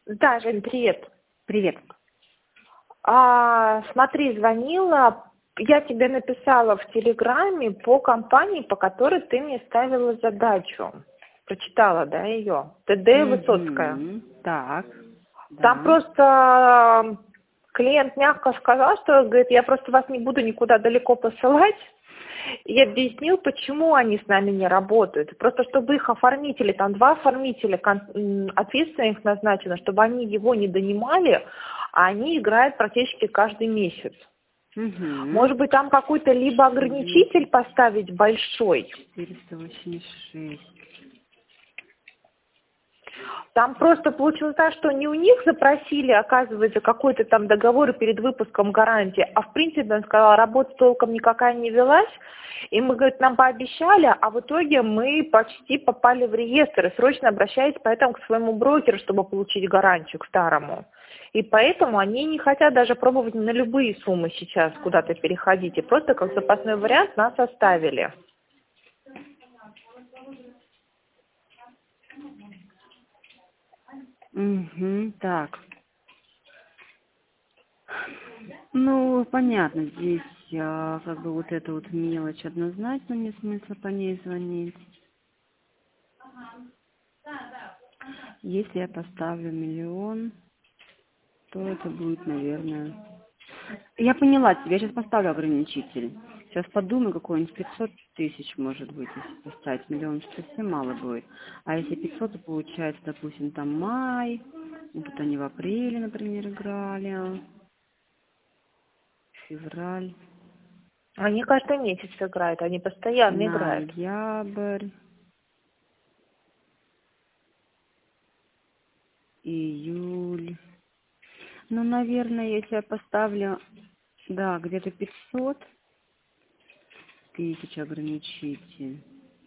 Да, Жень, привет. Привет. Смотри, звонила, я тебе написала в Телеграме по компании, по которой ты мне ставила задачу. Прочитала, да, ее? ТД Высоцкая. Так, Там да. просто клиент мягко сказал, что, говорит, я просто вас не буду никуда далеко посылать. И объяснил, почему они с нами не работают. Просто чтобы их оформители, там 2 оформителя ответственных назначено, чтобы они его не донимали, а они играют практически каждый месяц. Угу. Может быть, там какой-то либо ограничитель поставить большой. 486. Там просто получилось так, что не у них запросили, оказывается, какой-то там договор перед выпуском гарантии, а в принципе, он сказал, работа толком никакая не велась, и мы, говорит, нам пообещали, а в итоге мы почти попали в реестр, и срочно обращались поэтому к своему брокеру, чтобы получить гарантию, к старому. И поэтому они не хотят даже пробовать на любые суммы сейчас куда-то переходить, и просто как запасной вариант нас оставили. Угу, так. Ну, понятно, здесь как бы вот эта вот мелочь однозначно нет смысла по ней звонить. Если я поставлю 1 000 000, то это будет, наверное... Я поняла тебя, я сейчас поставлю ограничитель. Сейчас подумаю, какой-нибудь 500 тысяч, может быть, если поставить 1 000 000, что совсем мало будет. А если 500, то получается, допустим, там май, вот тут они в апреле, например, играли, февраль, Они каждый месяц играют, они постоянно играют. ноябрь, июль. Ну, наверное, если я поставлю, да, где-то 500 тысяч ограничитель.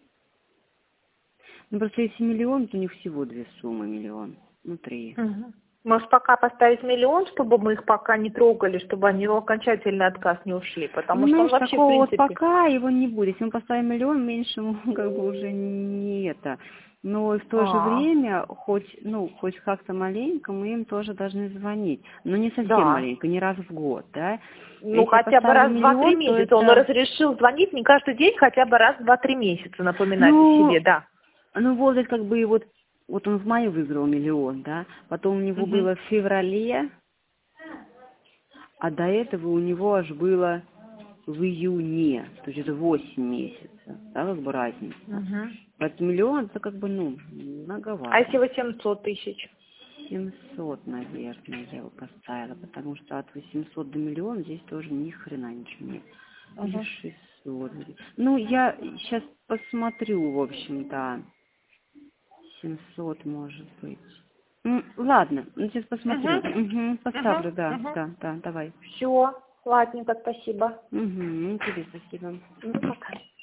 Ну, просто если 1 000 000, то у них всего 2 суммы 1 000 000. Ну, 3. Мгм. Может, пока поставить 1 000 000, чтобы мы их пока не трогали, чтобы они в окончательный отказ не ушли, потому что он Понимаешь, вообще, в такого вот принципе... пока его не будет. Если мы поставим 1 000 000, меньше ему как бы уже не это. Но в то же время, хоть как-то маленько, мы им тоже должны звонить. Но не совсем Да. маленько, не раз в год, да. Ну, Если хотя бы раз поставим в 1 000 2-3 000, то месяца. Он это... разрешил звонить не каждый день, хотя бы раз в 2-3 месяца, напоминать о себе, Ну, да. вот это как бы вот он в мае выиграл 1 000 000, да. Потом у него Угу. было в феврале, а до этого у него аж было в июне, то есть это 8 месяцев, да, как бы разница. Угу. Поэтому 1 000 000 это как бы, А многовато. если 800 тысяч? 700, наверное, я его поставила, потому что от 800 до 1 000 000 здесь тоже ни хрена ничего нет. Или Угу. 600. Ну, я сейчас посмотрю, в общем-то, 700 может быть. Ладно, сейчас Угу. посмотрю. Угу, Угу. поставлю, да, Угу. да, да, давай. Все, ладненько, спасибо. Угу, тебе спасибо. Ну, пока.